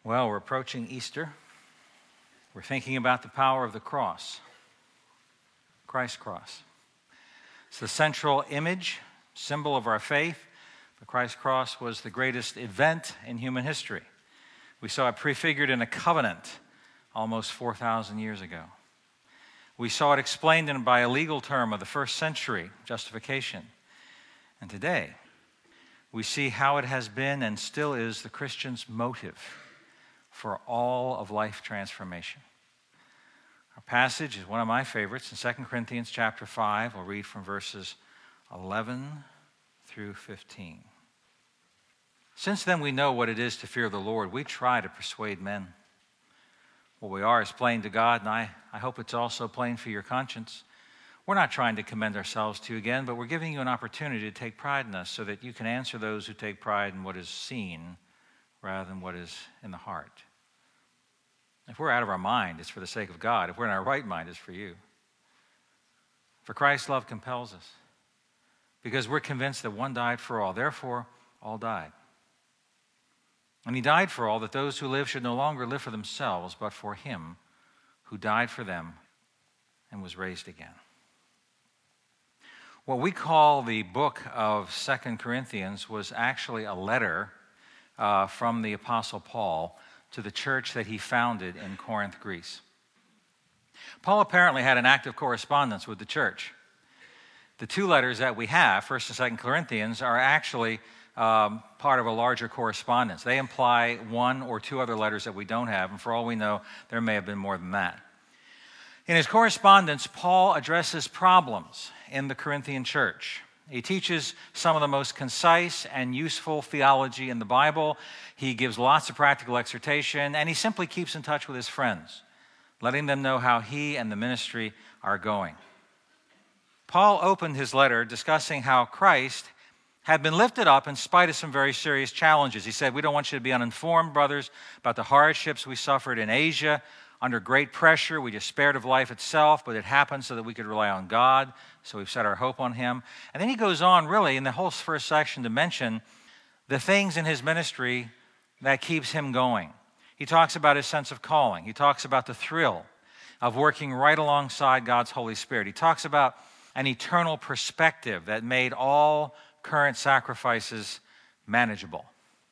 Well, we're approaching Easter. We're thinking about the power of the cross, Christ's cross. It's the central image, symbol of our faith. The Christ cross was the greatest event in human history. We saw it prefigured in a covenant almost 4,000 years ago. We saw it explained by a legal term of the first century, justification. And today, we see how it has been and still is the Christian's motive for all of life transformation. Our passage is one of my favorites in 2 Corinthians chapter 5. We'll read from verses 11 through 15. Since then we know what it is to fear the Lord, we try to persuade men. What we are is plain to God, and I hope it's also plain for your conscience. We're not trying to commend ourselves to you again, but we're giving you an opportunity to take pride in us so that you can answer those who take pride in what is seen rather than what is in the heart. If we're out of our mind, it's for the sake of God. If we're in our right mind, it's for you. For Christ's love compels us, because we're convinced that one died for all. Therefore, all died. And he died for all, that those who live should no longer live for themselves, but for him who died for them and was raised again. What we call the book of 2 Corinthians was actually a letter from the Apostle Paul to the church that he founded in Corinth, Greece. Paul apparently had an active correspondence with the church. The two letters that we have, 1st and 2nd Corinthians, are actually part of a larger correspondence. They imply one or two other letters that we don't have, and for all we know, there may have been more than that. In his correspondence, Paul addresses problems in the Corinthian church. He teaches some of the most concise and useful theology in the Bible. He gives lots of practical exhortation, and he simply keeps in touch with his friends, letting them know how he and the ministry are going. Paul opened his letter discussing how Christ had been lifted up in spite of some very serious challenges. He said, "We don't want you to be uninformed, brothers, about the hardships we suffered in Asia. Under great pressure, we despaired of life itself, but it happened so that we could rely on God, so we've set our hope on him." And then he goes on, really, in the whole first section to mention the things in his ministry that keeps him going. He talks about his sense of calling. He talks about the thrill of working right alongside God's Holy Spirit. He talks about an eternal perspective that made all current sacrifices manageable.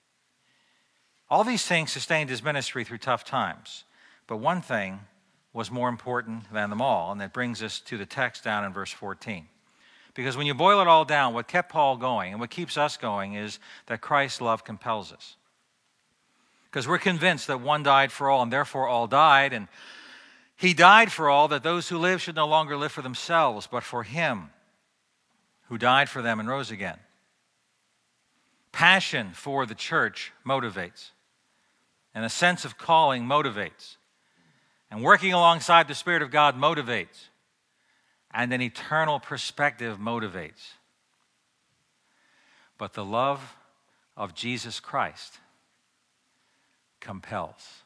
All these things sustained his ministry through tough times. But one thing was more important than them all, and that brings us to the text down in verse 14. Because when you boil it all down, what kept Paul going and what keeps us going is that Christ's love compels us. Because we're convinced that one died for all, and therefore all died, and he died for all, that those who live should no longer live for themselves, but for him who died for them and rose again. Passion for the church motivates, and a sense of calling motivates. And working alongside the Spirit of God motivates. And an eternal perspective motivates. But the love of Jesus Christ compels.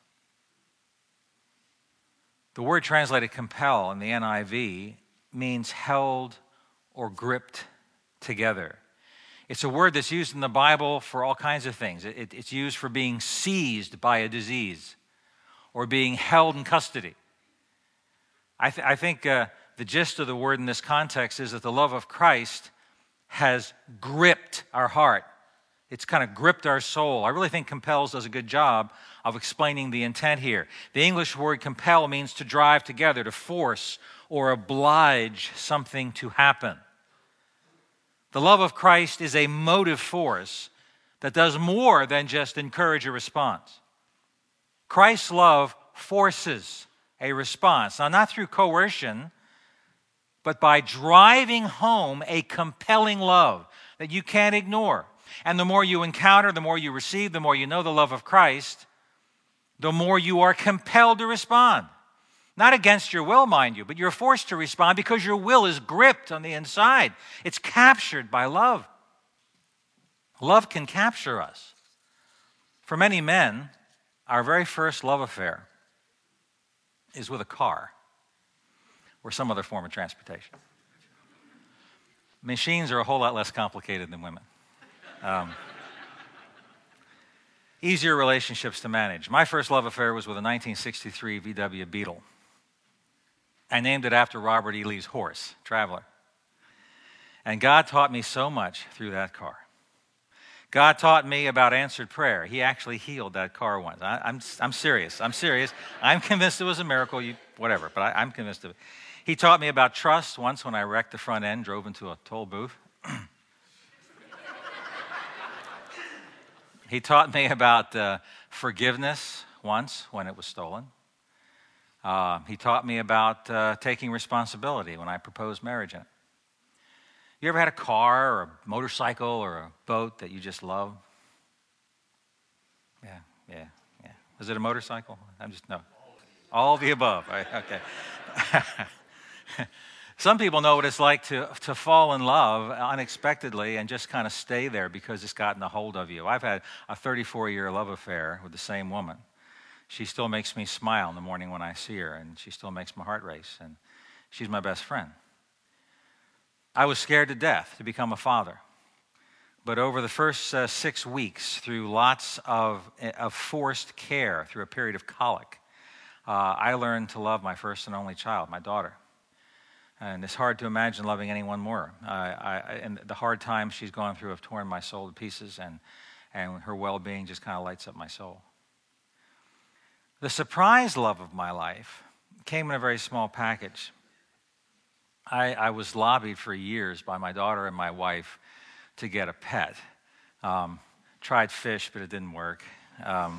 The word translated compel in the NIV means held or gripped together. It's a word that's used in the Bible for all kinds of things. It's used for being seized by a disease, or being held in custody. I think the gist of the word in this context is that the love of Christ has gripped our heart. It's kind of gripped our soul. I really think compels does a good job of explaining the intent here. The English word compel means to drive together, to force or oblige something to happen. The love of Christ is a motive force that does more than just encourage a response. Christ's love forces a response. Now, not through coercion, but by driving home a compelling love that you can't ignore. And the more you encounter, the more you receive, the more you know the love of Christ, the more you are compelled to respond. Not against your will, mind you, but you're forced to respond because your will is gripped on the inside. It's captured by love. Love can capture us. For many men, our very first love affair is with a car or some other form of transportation. Machines are a whole lot less complicated than women. Easier relationships to manage. My first love affair was with a 1963 VW Beetle. I named it after Robert E. Lee's horse, Traveler. And God taught me so much through that car. God taught me about answered prayer. He actually healed that car once. I'm serious. I'm serious. I'm convinced it was a miracle, whatever, but I'm convinced of it. He taught me about trust once when I wrecked the front end, drove into a toll booth. He taught me about forgiveness once when it was stolen. He taught me about taking responsibility when I proposed marriage in it. You ever had a car or a motorcycle or a boat that you just love? Yeah. Was it a motorcycle? No. All of the above, right? Okay. Some people know what it's like to fall in love unexpectedly and just kind of stay there because it's gotten a hold of you. I've had a 34-year love affair with the same woman. She still makes me smile in the morning when I see her, and she still makes my heart race, and she's my best friend. I was scared to death to become a father. But over the first 6 weeks, through lots of forced care, through a period of colic, I learned to love my first and only child, my daughter. And it's hard to imagine loving anyone more. And the hard times she's gone through have torn my soul to pieces, and her well-being just kind of lights up my soul. The surprise love of my life came in a very small package. I was lobbied for years by my daughter and my wife to get a pet. Tried fish, but it didn't work. And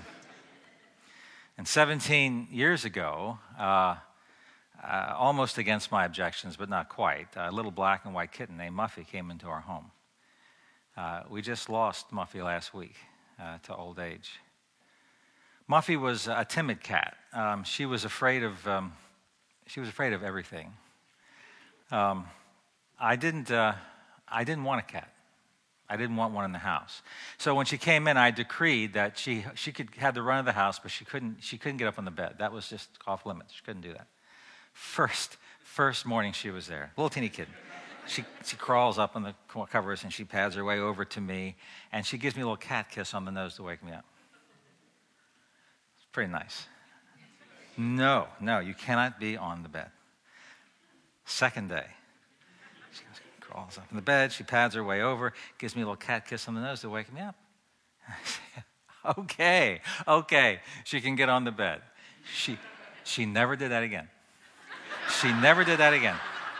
17 years ago, almost against my objections, but not quite, a little black and white kitten named Muffy came into our home. We just lost Muffy last week to old age. Muffy was a timid cat. She was afraid of everything. I didn't want a cat. I didn't want one in the house. So when she came in, I decreed that she could have the run of the house, but she couldn't get up on the bed. That was just off limits. She couldn't do that. First morning she was there, little teeny kid. She crawls up on the covers and she pads her way over to me, and she gives me a little cat kiss on the nose to wake me up. It's pretty nice. No, you cannot be on the bed. Second day, she crawls up in the bed, she pads her way over, gives me a little cat kiss on the nose to wake me up. Okay, she can get on the bed. She never did that again. She never did that again.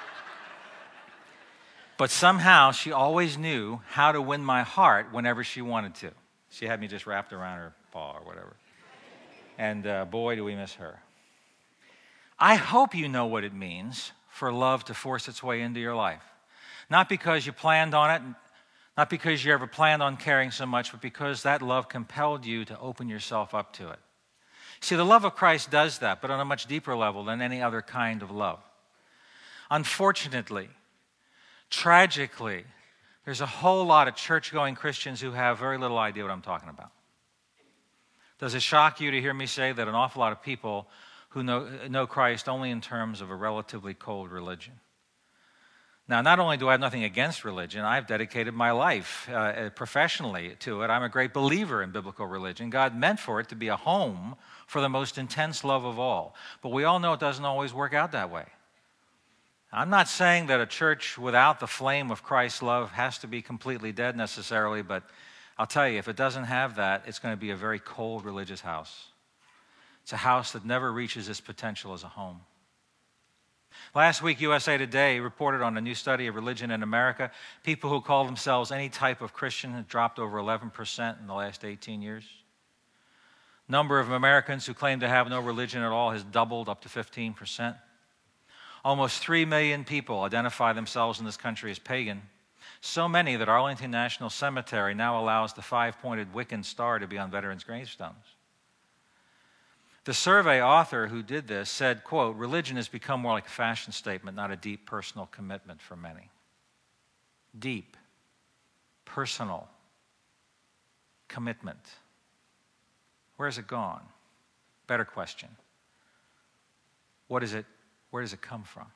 But somehow she always knew how to win my heart whenever she wanted to. She had me just wrapped around her paw or whatever. And boy, do we miss her. I hope you know what it means for love to force its way into your life. Not because you planned on it, not because you ever planned on caring so much, but because that love compelled you to open yourself up to it. See, the love of Christ does that, but on a much deeper level than any other kind of love. Unfortunately, tragically, there's a whole lot of church-going Christians who have very little idea what I'm talking about. Does it shock you to hear me say that an awful lot of people who know Christ only in terms of a relatively cold religion? Now, not only do I have nothing against religion, I've dedicated my life professionally to it. I'm a great believer in biblical religion. God meant for it to be a home for the most intense love of all. But we all know it doesn't always work out that way. I'm not saying that a church without the flame of Christ's love has to be completely dead necessarily, but I'll tell you, if it doesn't have that, it's going to be a very cold religious house. It's a house that never reaches its potential as a home. Last week, USA Today reported on a new study of religion in America. People who call themselves any type of Christian have dropped over 11% in the last 18 years. Number of Americans who claim to have no religion at all has doubled up to 15%. Almost 3 million people identify themselves in this country as pagan. So many that Arlington National Cemetery now allows the 5-pointed Wiccan star to be on veterans' gravestones. The survey author who did this said, quote, "Religion has become more like a fashion statement, not a deep personal commitment for many." Deep, personal commitment. Where's it gone? Better question. Where does it come from?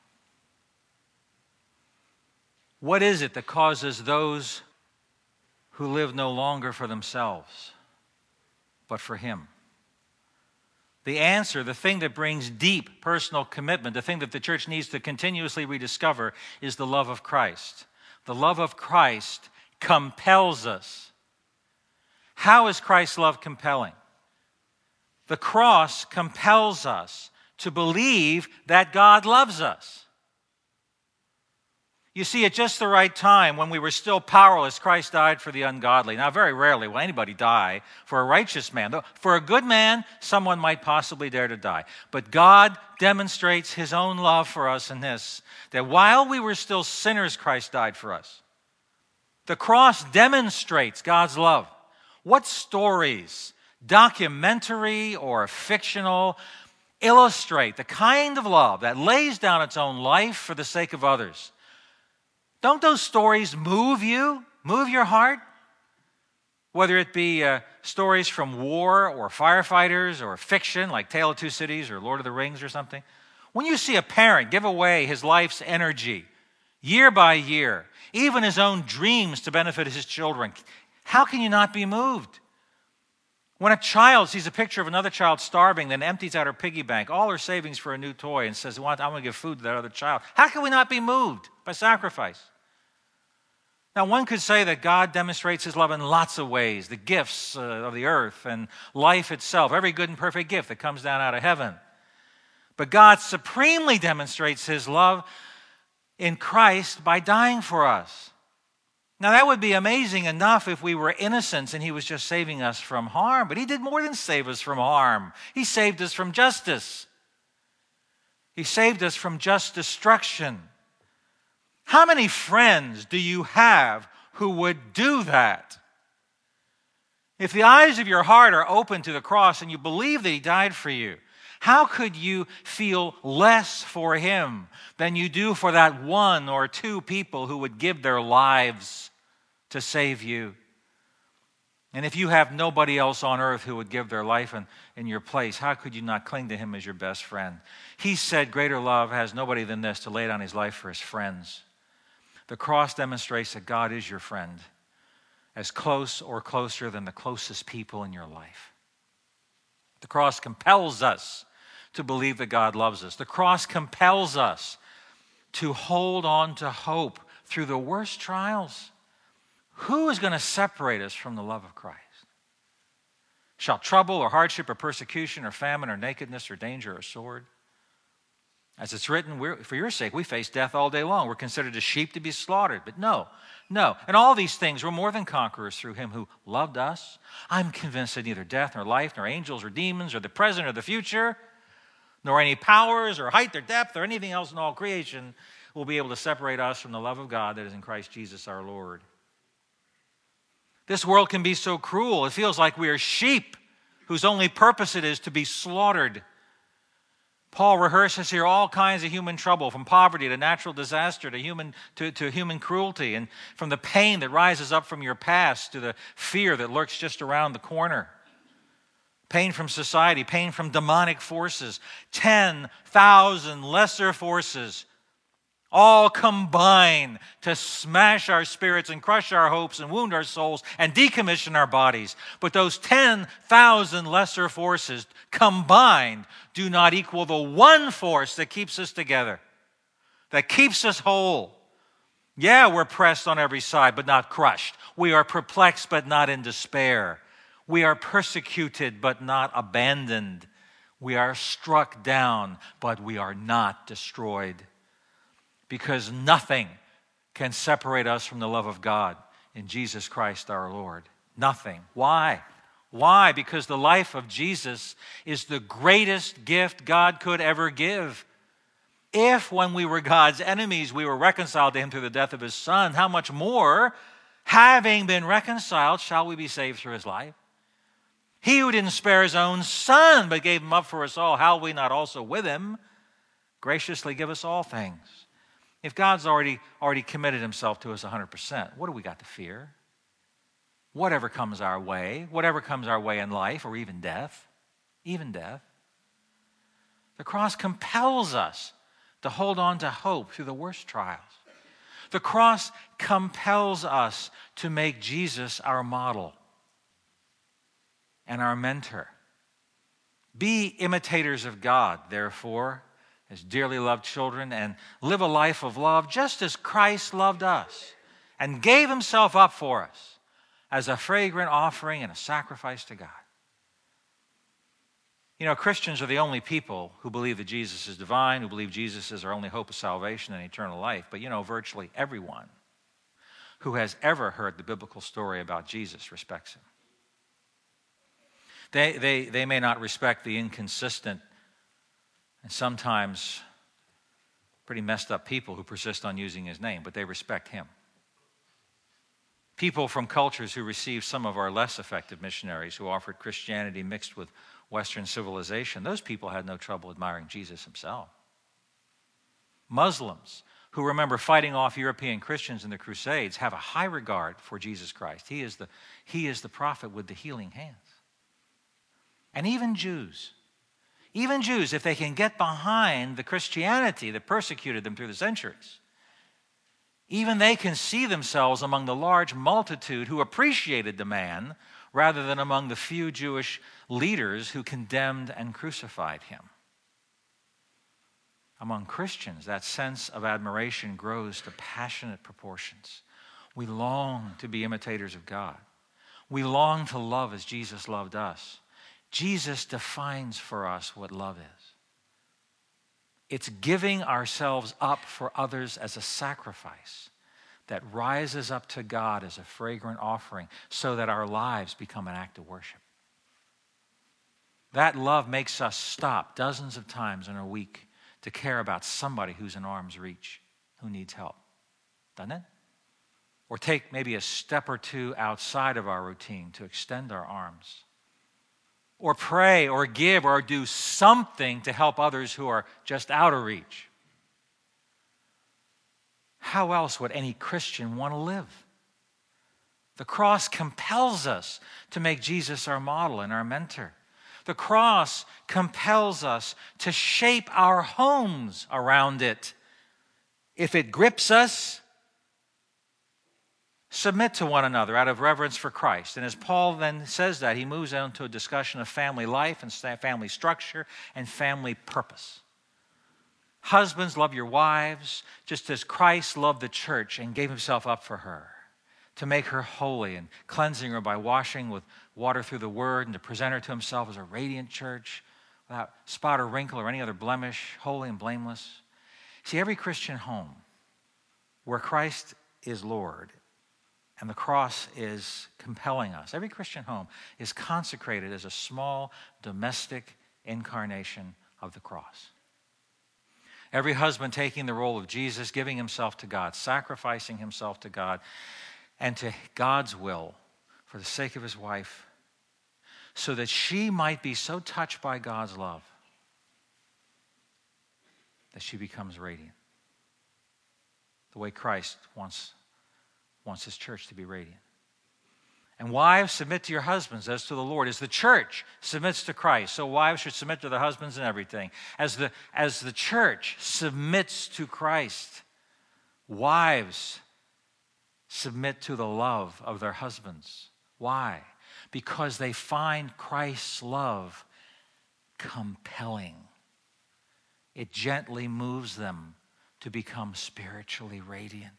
What is it that causes those who live no longer for themselves but for Him. The answer, the thing that brings deep personal commitment, the thing that the church needs to continuously rediscover is the love of Christ. The love of Christ compels us. How is Christ's love compelling? The cross compels us to believe that God loves us. You see, at just the right time, when we were still powerless, Christ died for the ungodly. Now, very rarely will anybody die for a righteous man. For a good man, someone might possibly dare to die. But God demonstrates His own love for us in this, that while we were still sinners, Christ died for us. The cross demonstrates God's love. What stories, documentary or fictional, illustrate the kind of love that lays down its own life for the sake of others? Don't those stories move you, move your heart? Whether it be stories from war or firefighters or fiction like Tale of Two Cities or Lord of the Rings or something. When you see a parent give away his life's energy year by year, even his own dreams to benefit his children, how can you not be moved? When a child sees a picture of another child starving, then empties out her piggy bank, all her savings for a new toy, and says, I'm going to give food to that other child, how can we not be moved by sacrifice? Now, one could say that God demonstrates His love in lots of ways, the gifts of the earth and life itself, every good and perfect gift that comes down out of heaven. But God supremely demonstrates His love in Christ by dying for us. Now, that would be amazing enough if we were innocents and He was just saving us from harm. But He did more than save us from harm. He saved us from justice. He saved us from just destruction. How many friends do you have who would do that? If the eyes of your heart are open to the cross and you believe that He died for you, how could you feel less for Him than you do for that one or two people who would give their lives to save you? And if you have nobody else on earth who would give their life in your place, how could you not cling to Him as your best friend? He said, greater love has nobody than this, to lay down His life for His friends. The cross demonstrates that God is your friend, as close or closer than the closest people in your life. The cross compels us to believe that God loves us. The cross compels us to hold on to hope through the worst trials. Who is going to separate us from the love of Christ? Shall trouble or hardship or persecution or famine or nakedness or danger or sword? As it's written, for your sake, we face death all day long. We're considered as sheep to be slaughtered. But no. And all these things, we're more than conquerors through Him who loved us. I'm convinced that neither death nor life, nor angels or demons, or the present or the future, nor any powers or height or depth or anything else in all creation will be able to separate us from the love of God that is in Christ Jesus our Lord. This world can be so cruel. It feels like we are sheep whose only purpose it is to be slaughtered. Paul rehearses here all kinds of human trouble, from poverty to natural disaster to human cruelty, and from the pain that rises up from your past to the fear that lurks just around the corner. Pain from society, pain from demonic forces, 10,000 lesser forces, all combine to smash our spirits and crush our hopes and wound our souls and decommission our bodies. But those 10,000 lesser forces combined do not equal the one force that keeps us together, that keeps us whole. Yeah, we're pressed on every side, but not crushed. We are perplexed, but not in despair. We are persecuted, but not abandoned. We are struck down, but we are not destroyed. Because nothing can separate us from the love of God in Jesus Christ our Lord. Nothing. Why? Why? Because the life of Jesus is the greatest gift God could ever give. If, when we were God's enemies, we were reconciled to Him through the death of His Son, how much more, having been reconciled, shall we be saved through His life? He who didn't spare His own Son, but gave Him up for us all, how will we not also with Him graciously give us all things? If God's already committed Himself to us 100%, what do we got to fear? Whatever comes our way in life, or even death. The cross compels us to hold on to hope through the worst trials. The cross compels us to make Jesus our model. and our mentor. Be imitators of God, therefore, as dearly loved children, and live a life of love just as Christ loved us and gave himself up for us as a fragrant offering and a sacrifice to God. You know, Christians are the only people who believe that Jesus is divine, who believe Jesus is our only hope of salvation and eternal life. But, you know, virtually everyone who has ever heard the biblical story about Jesus respects him. They may not respect the inconsistent and sometimes pretty messed up people who persist on using his name, but they respect him. People from cultures who received some of our less effective missionaries who offered Christianity mixed with Western civilization, those people had no trouble admiring Jesus himself. Muslims who remember fighting off European Christians in the Crusades have a high regard for Jesus Christ. He is the prophet with the healing hands. And even Jews, if they can get behind the Christianity that persecuted them through the centuries, even they can see themselves among the large multitude who appreciated the man rather than among the few Jewish leaders who condemned and crucified him. Among Christians, that sense of admiration grows to passionate proportions. We long to be imitators of God. We long to love as Jesus loved us. Jesus defines for us what love is. It's giving ourselves up for others as a sacrifice that rises up to God as a fragrant offering so that our lives become an act of worship. That love makes us stop dozens of times in a week to care about somebody who's in arm's reach, who needs help. Doesn't it? Or take maybe a step or two outside of our routine to extend our arms. Or pray or give or do something to help others who are just out of reach. How else would any Christian want to live? The cross compels us to make Jesus our model and our mentor. The cross compels us to shape our homes around it. If it grips us, submit to one another out of reverence for Christ. And as Paul then says that, he moves on to a discussion of family life and family structure and family purpose. Husbands, love your wives just as Christ loved the church and gave himself up for her, to make her holy and cleansing her by washing with water through the word, and to present her to himself as a radiant church without spot or wrinkle or any other blemish, holy and blameless. See, every Christian home where Christ is Lord and the cross is compelling us, every Christian home is consecrated as a small domestic incarnation of the cross. Every husband taking the role of Jesus, giving himself to God, sacrificing himself to God and to God's will for the sake of his wife, so that she might be so touched by God's love that she becomes radiant. The way Christ wants his church to be radiant. And wives, submit to your husbands as to the Lord. As the church submits to Christ, so wives should submit to their husbands in everything. As the church submits to Christ, wives submit to the love of their husbands. Why? Because they find Christ's love compelling. It gently moves them to become spiritually radiant.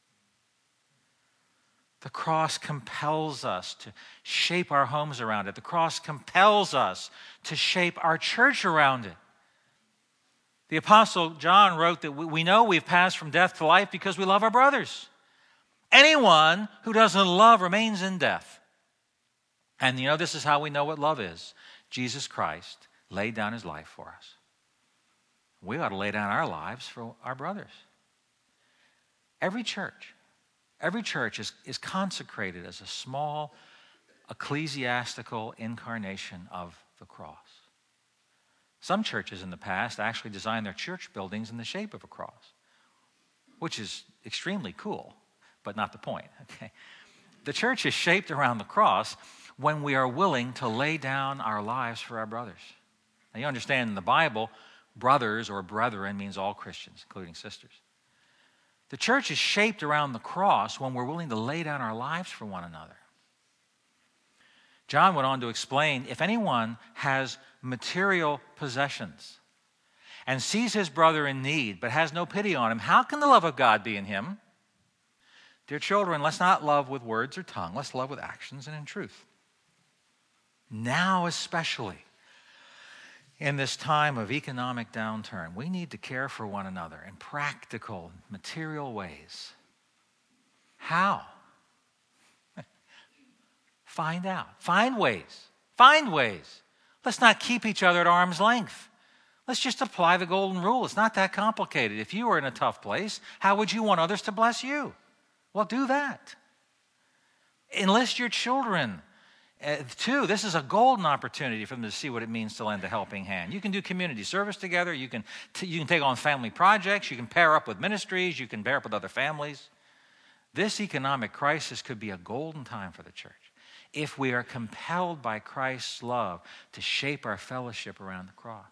The cross compels us to shape our homes around it. The cross compels us to shape our church around it. The Apostle John wrote that we know we've passed from death to life because we love our brothers. Anyone who doesn't love remains in death. And you know, this is how we know what love is. Jesus Christ laid down his life for us. We ought to lay down our lives for our brothers. Every church is consecrated as a small ecclesiastical incarnation of the cross. Some churches in the past actually designed their church buildings in the shape of a cross, which is extremely cool, but not the point. Okay? The church is shaped around the cross when we are willing to lay down our lives for our brothers. Now you understand in the Bible, brothers or brethren means all Christians, including sisters. The church is shaped around the cross when we're willing to lay down our lives for one another. John went on to explain, if anyone has material possessions and sees his brother in need but has no pity on him, how can the love of God be in him? Dear children, let's not love with words or tongue. Let's love with actions and in truth. Now especially, in this time of economic downturn, we need to care for one another in practical, material ways. How? Find out. Find ways. Find ways. Let's not keep each other at arm's length. Let's just apply the golden rule. It's not that complicated. If you were in a tough place, how would you want others to bless you? Well, do that. Enlist your children. Too, this is a golden opportunity for them to see what it means to lend a helping hand. You can do community service together. You can take on family projects. You can pair up with ministries. You can pair up with other families. This economic crisis could be a golden time for the church if we are compelled by Christ's love to shape our fellowship around the cross.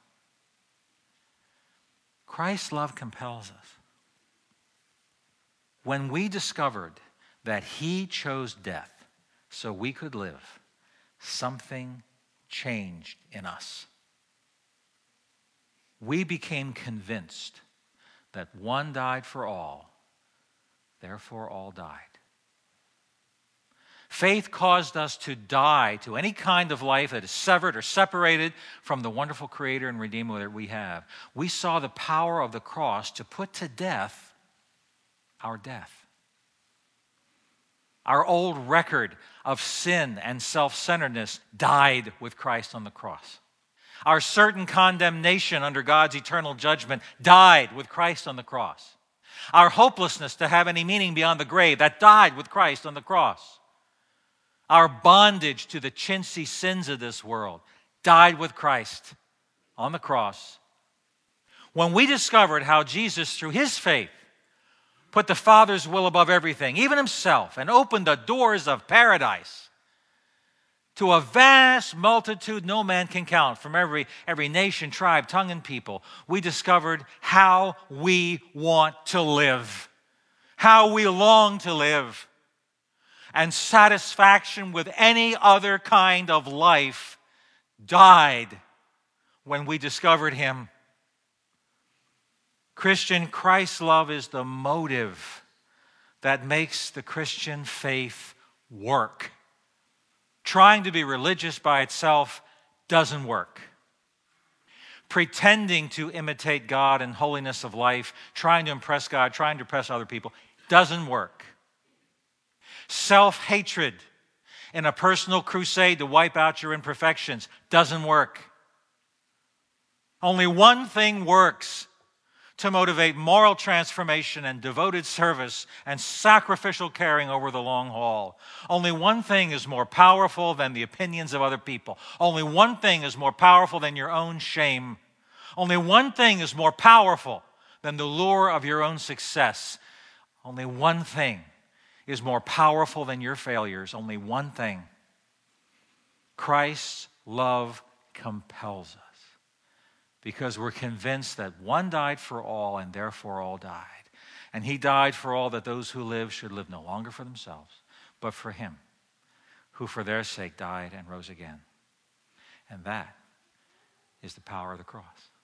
Christ's love compels us. When we discovered that he chose death so we could live, something changed in us. We became convinced that one died for all, therefore all died. Faith caused us to die to any kind of life that is severed or separated from the wonderful Creator and Redeemer that we have. We saw the power of the cross to put to death our death. Our old record of sin and self-centeredness died with Christ on the cross. Our certain condemnation under God's eternal judgment died with Christ on the cross. Our hopelessness to have any meaning beyond the grave, that died with Christ on the cross. Our bondage to the chintzy sins of this world died with Christ on the cross. When we discovered how Jesus, through his faith, put the Father's will above everything, even himself, and opened the doors of paradise to a vast multitude no man can count from every nation, tribe, tongue, and people, we discovered how we want to live, how we long to live. And satisfaction with any other kind of life died when we discovered him. Christian, Christ's love is the motive that makes the Christian faith work. Trying to be religious by itself doesn't work. Pretending to imitate God in holiness of life, trying to impress God, trying to impress other people, doesn't work. Self-hatred in a personal crusade to wipe out your imperfections doesn't work. Only one thing works to motivate moral transformation and devoted service and sacrificial caring over the long haul. Only one thing is more powerful than the opinions of other people. Only one thing is more powerful than your own shame. Only one thing is more powerful than the lure of your own success. Only one thing is more powerful than your failures. Only one thing. Christ's love compels us because we're convinced that one died for all and therefore all died. And he died for all that those who live should live no longer for themselves, but for him who for their sake died and rose again. And that is the power of the cross.